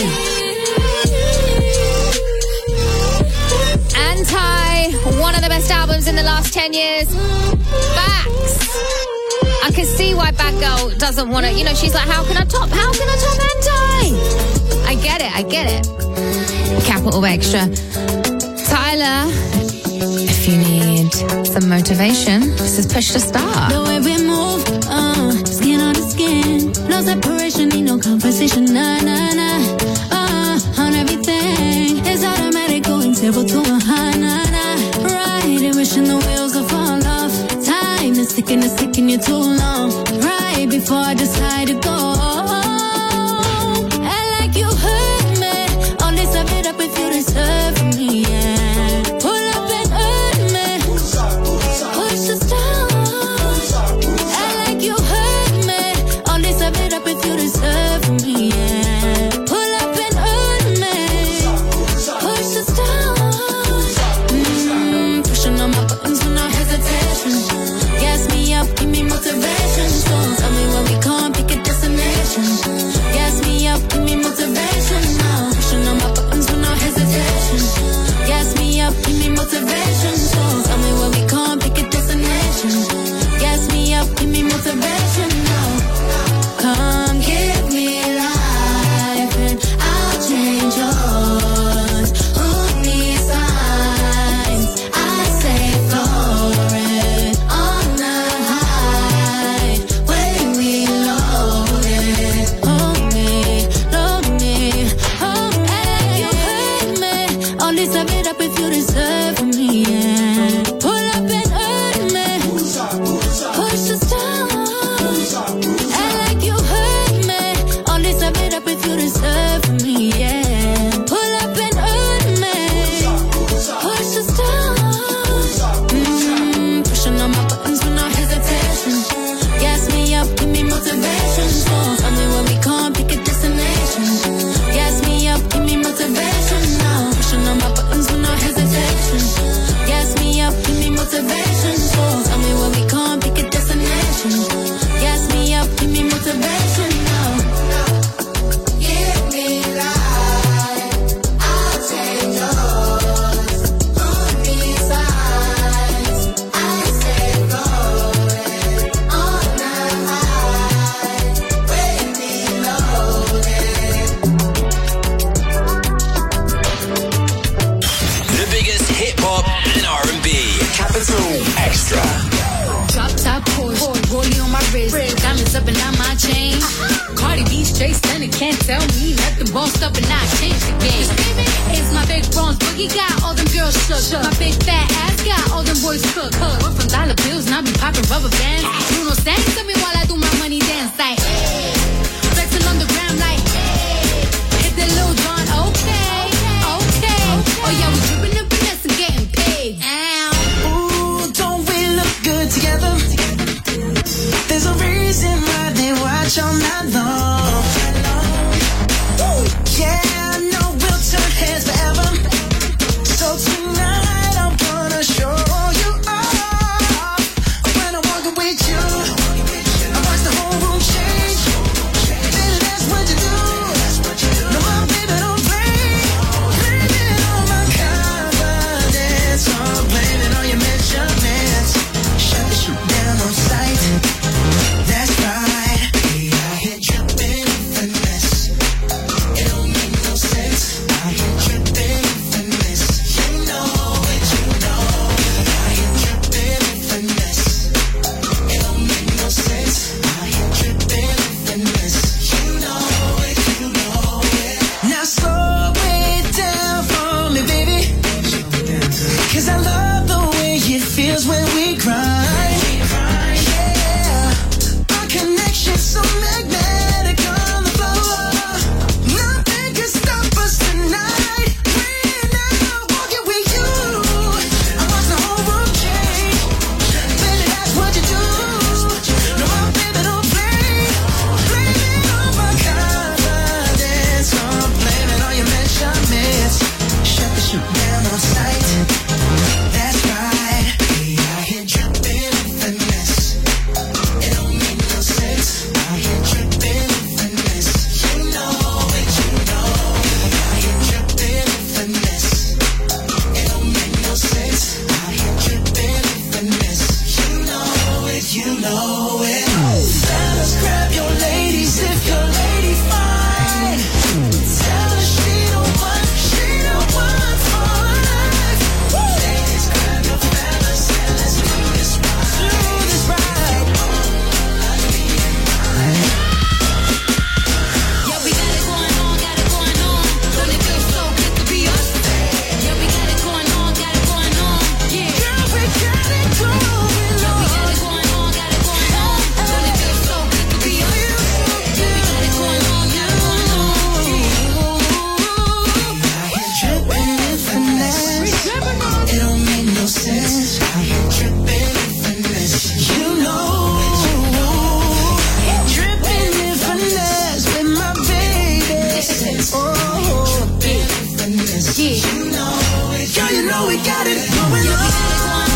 Anti, one of the best albums in the last ten years. Facts. I can see why Bad Girl doesn't want to, you know, she's like, how can I top, how can I top Anti? I get it, I get it. Capital Extra. Tyler, if you need some motivation, this is Push to Start. The way we move, uh, skin on the skin. No separation, need no conversation. Nah, nah, nah. Uh, on everything. It's automatic, going table to a high, nah, nah. Riding, wishing the wheels will fall off. Time is ticking, it's taking you too long. Right before I decide to go. And like you heard me, all this I bit up if you deserve me, yeah. Pull up and earn me. Push the stars. And like you heard me, all this I bit up if you deserve me, yeah. Pull up and earn me. Push the stars. Mm, pushing on my buttons with no hesitation. Gas me up, give me motivation. So tell me when we can't pick a destination. Gas me up, give me motivation now. Pushing on my buttons with no hesitation. Gas me up, give me motivation. So tell me when we can't pick a destination. Gas me up, give me motivation now. Come give me life and I'll change yours. Who needs signs? I say floating on the high when we load it. Hold me, load me, hold me. You heard me. All this I bit up if you deserve me, yeah. Pull up and earn me. Push the stars. And like you heard me. All this I bit up if you deserve me, yeah. Pull up and earn me. Push the stars. Mm, pushing on my buttons with no hesitation. Gas me up, give me motivation. So tell me when we can't pick a destination. Gas me up, give me motivation now. Pushing on my buttons with no hesitation. Gas me up, give me motivation. So tell me when we can't pick a destination. Gas me up, give me motivation now. Give me life, I'll take yours. Who needs signs? I say floating on the high when we load it. The biggest hip hop and R and B. Capital Extra. Drop top Porsche, wrist, diamonds up and down my chain. Cardi B straight stunning, can't tell me nothing. Bossed up and I changed the game. It's my big bronze boogie, got all them girls shook. My big fat ass got all them boys cook. We're from dollar bills and I be popping rubber bands. Bruno sang to me while I do my money dance like flexing on the ground like hit the Lil Jon, okay, okay. Oh yeah, we dripping the finesse and getting paid. Ooh, don't we look good together? There's a reason why they watch all night long. Yeah, I know we'll turn heads forever. So tonight I'm gonna show you off. When I walk with you, I watch the whole room change. Baby, that's what you do. No, my baby don't play. Blame it on my confidence. Oh, blame it on your measurements. Shut the shoot down on sight. That's right. We out here jumping finesse. It don't make no sense. Out here jumping finesse. You know it, you know. Out here jumping finesse. It don't make no sense. Out here jumping finesse. You know it, you know it. Now slow it down for me, baby. Cause I love the way it feels when we grind. Connection so magnetic on the floor. Nothing can stop us tonight. We're now walking with you. I watch the whole room change. Baby, that's what you do. No, my baby don't play. Blame it on my confidence. Oh, blame it on your measurements. Shut the shoot down on sight. That's right. We out here jumping finesse. It don't make no sense. Out here tripping finesse. You know it, you know. Out here tripping finesse. It don't make no sense. Out here tripping finesse. You know it, you know it. Fellas, grab your ladies if your lady fine. Tell her she don't want, she don't want for life. Ladies, grab your fellas and let's do this right. Do this right. Yeah, we got it going on, got it going on. Don't it feel so good to be us? Yeah, we got it going on, got it going on. Yeah, girl, we got it going on. Yeah, we got it going on, got it going on. Don't it feel so good to be us? Yeah, we got it going on, got it going on. Out here tripping in finesse. It don't make no sense. Out here tripping in finesse. You know. Tripping in finesse with my baby. Oh, tripping in finesse. You know it. Girl, you know we got it going on.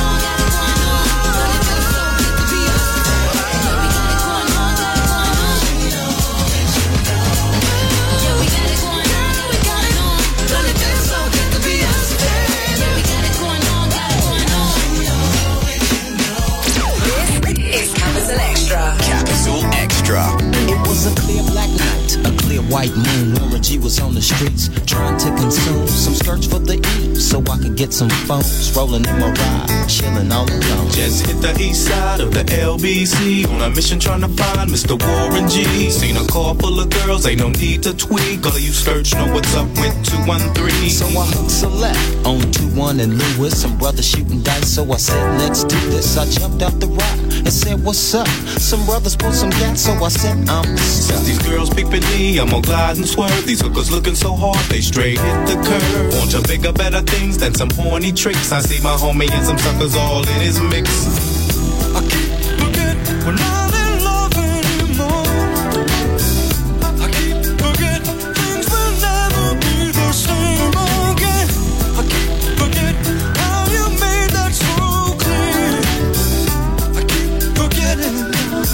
It's Capital Extra. Capital Extra. It was a clear black night, a clear white moon. Warren G was on the streets trying to consume some skirts for the E, so I could get some phones. Rolling in my ride, chilling all alone. Just hit the east side of the L B C on a mission trying to find Mister Warren G. Seen a car full of girls, ain't no need to tweak. All of you search know what's up with two one three. So I hooked select on two one and Lewis. Some brothers shooting dice, so I said, let's do this. I jumped out the rock and said, what's up? Some brothers pulled some gas, so I said, I'm stuck. Since these girls peeping me, I'm gonna glide and swerve. These hookers looking so hard, they straight hit the curve. Want to bigger, better things than some horny tricks. I see my homie and some suckers all in his mix. I keep forgetting we're not in love anymore. I keep forgetting things will never be the same again. I keep forgetting how you made that so clear. I keep forgetting.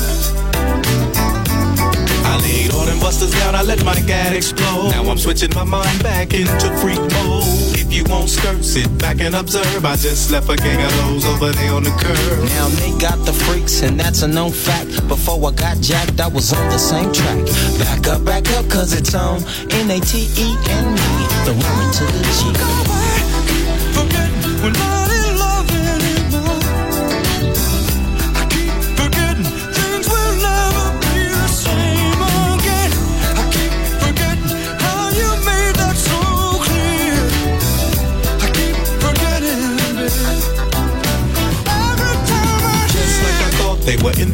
I laid all them busters down, I let my gat explode. Now I'm switching my mind back into freak mode. If you won't skirt, sit back and observe. I just left a gang of those over there on the curb. Now they got the freaks, and that's a known fact. Before I got jacked, I was on the same track. Back up, back up, cause it's on N A T E and me, the woman to the G. Forget we're not in love anymore. I keep forgetting things will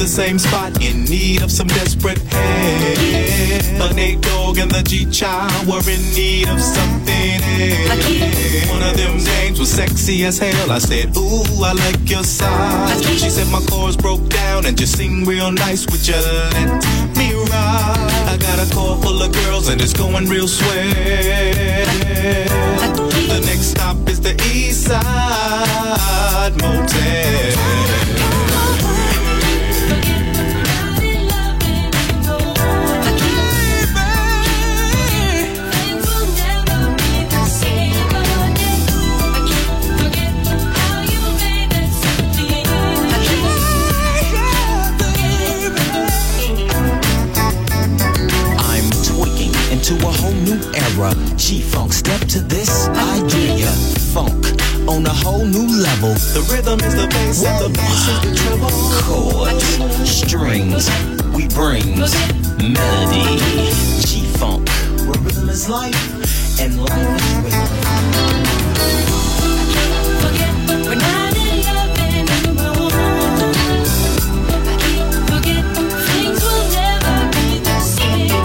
the same spot in need of some desperate help. The Nate Dogg and the G-Child were in need of something else. One of them names was sexy as hell. I said, ooh, I like your size. She said my chords broke down and just sing real nice. Would you let me ride? I got a car full of girls and it's going real swell. The next stop is the East Side Motel. To a whole new era, G-Funk, step to this idea. Funk on a whole new level. The rhythm is the bass and the bass is the treble. Chords, strings, we bring melody. G-Funk, where rhythm is life and life is rhythm. We're not in love anymore. I can't forget things will never be the same.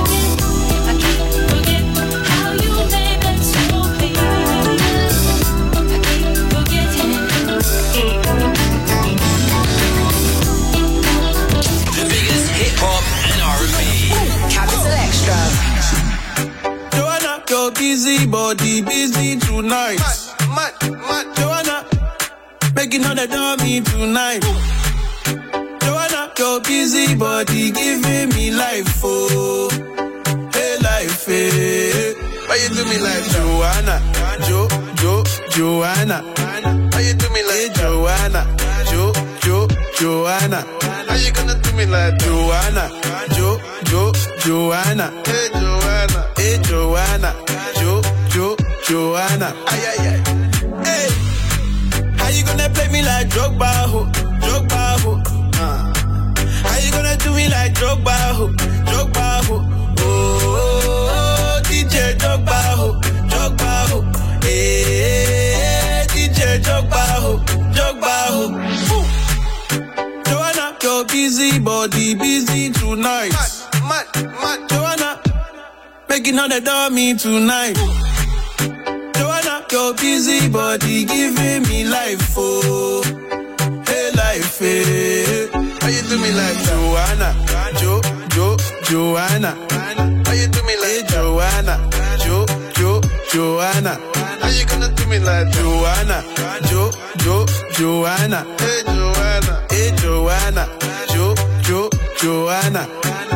Your busy body busy tonight. Mad, mad, Joanna, making all the dummy tonight. Joanna, your busy body giving me life, oh, hey life, hey. Why you do me like Joanna, Jo, Jo, Joanna? Why you do me like Joanna, Jo, Jo, Joanna? How you gonna do me like Joanna, Jo, Jo, Joanna? Hey Joanna, hey Joanna, Jo, Jo, Joanna. Ay ay ay. Hey, how you gonna play me like Drogba, ho, Drogba, ho? Uh. How you gonna do me like Drogba, ho, Drogba, ho? Oh, D J Drogba, ho, Drogba, ho. Hey, D J Drogba, ho, Drogba, ho. Joanna, your busy body busy tonight. Mad, mad, mad, Joanna, making all the dummy tonight. Joanna, your busy body giving me life, oh, hey life, hey. How you do me like Joanna, Jo, Jo, Joanna? How you do me like Joanna, Jo, Jo, Joanna? How you gonna do me like Joanna, Jo, Jo, Joanna? Hey Joanna, hey Joanna, Jo, Jo, Joanna.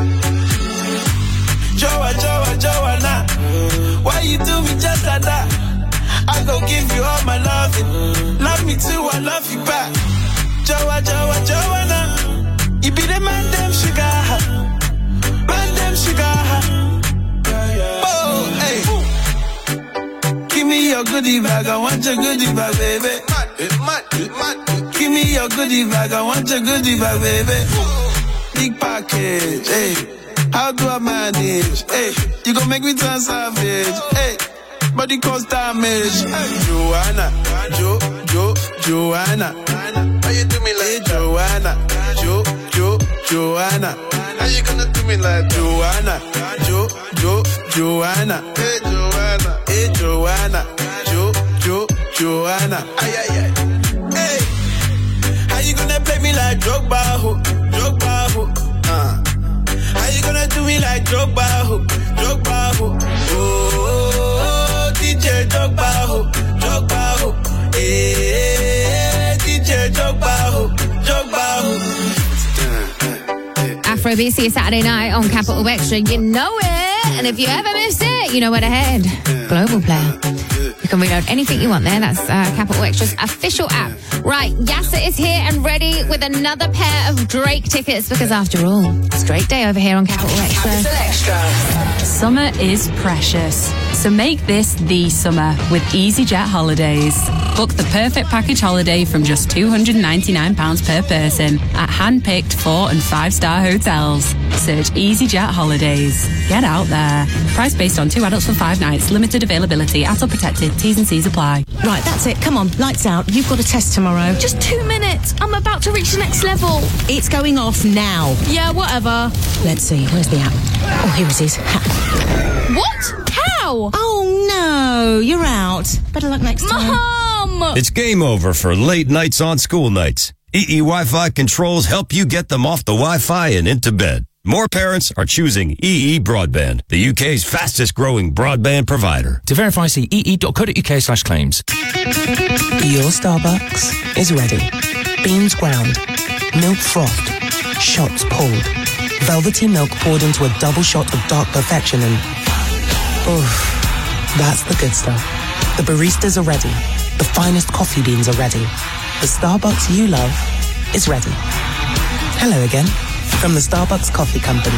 Joa, Joa, Joanna, why you do me just like that? I go give you all my loving. Love me too, I love you back. Joa, Joa, Joanna, you be the man, them sugar. Man, them sugar. Oh, hey. Give me your goodie bag, I want your goodie bag, baby. Give me your goodie bag, I want your goodie bag, baby. Big package, hey. How do I manage? Hey, you gon' make me turn savage. Hey, body cause damage. Hey, Joanna, Jo, Jo, Joanna. How you do me like hey, Joanna, Jo, Jo, Joanna? How you gonna do me like Joanna, Jo, Jo, Joanna? Hey, Joanna, hey, Joanna, Jo, Jo, Joanna. Ay, ay, ay. Hey, how you gonna play me like Drogba, ho, Drogba, ho? Uh. How you gonna do me like Drogba, ho, Drogba, ho? Oh, D J Drogba, ho, Drogba, ho. Hey, D J Drogba, ho, Drogba, ho. Afro B C Saturday night on Capital Extra, you know it. And if you ever missed it, you know where to head. Global Player. You can reload anything you want there. That's uh, Capital Extra's official app. Right, Yasser is here and ready with another pair of Drake tickets because after all, it's Drake Day over here on Capital Extra. Capital Extra. Summer is precious, so make this the summer with EasyJet Holidays. Book the perfect package holiday from just two hundred ninety-nine pounds per person at hand-picked four and five-star hotels. Search EasyJet Holidays. Get out there. Price based on two adults for five nights. Limited availability. Attle protected. T's and C's apply. Right, that's it. Come on, lights out. You've got a test tomorrow. Just two minutes. it! I'm about to reach the next level. It's going off now. Yeah, whatever. Let's see, where's the app? Oh, here it is. Ha. What? How? Oh, no, you're out. Better luck next time. Mom! It's game over for late nights on school nights. E E Wi-Fi controls help you get them off the Wi-Fi and into bed. More parents are choosing E E Broadband, the U K's fastest growing broadband provider. To verify, see ee.co.uk slash claims. Your Starbucks is ready. Beans ground, milk frothed, shots pulled, velvety milk poured into a double shot of dark perfection and... oof, that's the good stuff. The baristas are ready. The finest coffee beans are ready. The Starbucks you love is ready. Hello again. From the Starbucks Coffee Company.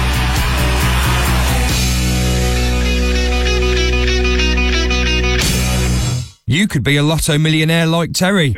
You could be a lotto millionaire like Terry.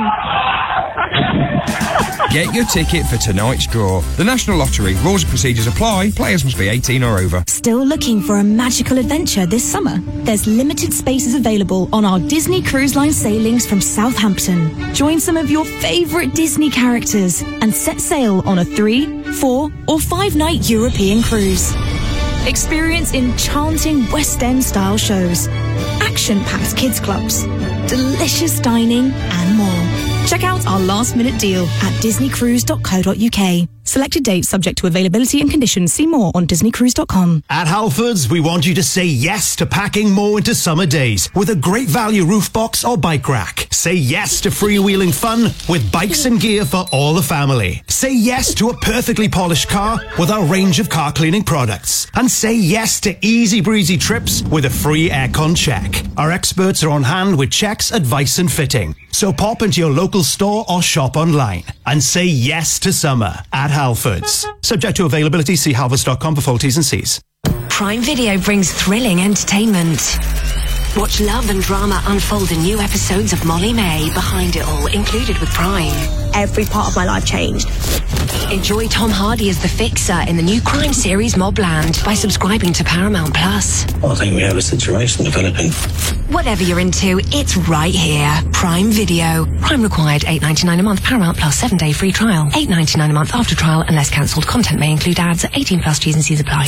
Get your ticket for tonight's draw. The National Lottery. Rules and procedures apply. Players must be eighteen or over. Still looking for a magical adventure this summer? There's limited spaces available on our Disney Cruise Line sailings from Southampton. Join some of your favourite Disney characters and set sail on a three, four or five night European cruise. Experience enchanting West End style shows, action-packed kids clubs, delicious dining and more. Check out our last minute deal at disney cruise dot co dot uk. Selected dates subject to availability and conditions. See more on disney cruise dot com. At Halfords, we want you to say yes to packing more into summer days with a great value roof box or bike rack. Say yes to freewheeling fun with bikes and gear for all the family. Say yes to a perfectly polished car with our range of car cleaning products. And say yes to easy breezy trips with a free aircon check. Our experts are on hand with checks, advice and fitting. So pop into your local store or shop online and say yes to summer at Halfords. Subject to availability, see halfords dot com for full T's and C's. Prime Video brings thrilling entertainment. Watch love and drama unfold in new episodes of Molly May, Behind It All, included with Prime. Every part of my life changed. Enjoy Tom Hardy as the Fixer in the new crime series Mobland by subscribing to Paramount Plus. Well, I think we have a situation developing. Whatever you're into, it's right here. Prime Video. Prime required eight ninety-nine a month. Paramount Plus seven day free trial. eight ninety-nine a month after trial unless cancelled. Content may include ads. eighteen plus T's and C's apply.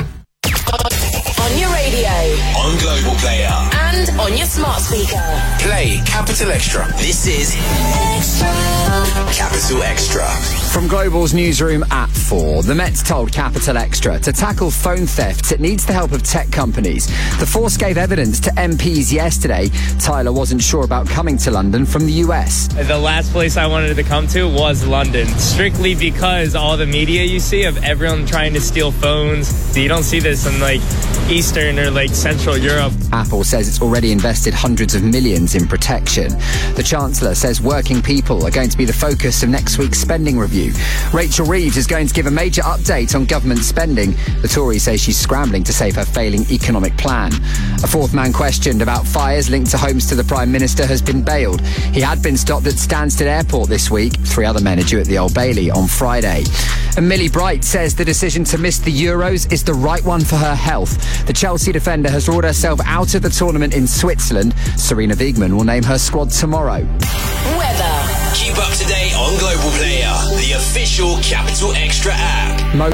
On your radio. On Global Player. And on your smart speaker. Play Capital Extra. This is Extra. Capital Extra. From Global's newsroom at four, the Met told Capital Extra to tackle phone thefts, it needs the help of tech companies. The force gave evidence to M Ps yesterday. Tyler wasn't sure about coming to London from the U S. The last place I wanted to come to was London, strictly because all the media you see of everyone trying to steal phones. You don't see this in like Eastern or like Central Europe. Apple says it's already invested hundreds of millions in protection. The Chancellor says working people are going to be the focus of next week's spending review. Rachel Reeves is going to give a major update on government spending. The Tory says she's scrambling to save her failing economic plan. A fourth man questioned about fires linked to homes to the Prime Minister has been bailed. He had been stopped at Stansted Airport this week. Three other men are due at the Old Bailey on Friday. And Millie Bright says the decision to miss the Euros is the right one for her health. The Chelsea defender has ruled herself out of the tournament in Switzerland. Serena Wiegmann will name her squad tomorrow. Weather. Keep up to date on Global Player, the official Capital Extra app.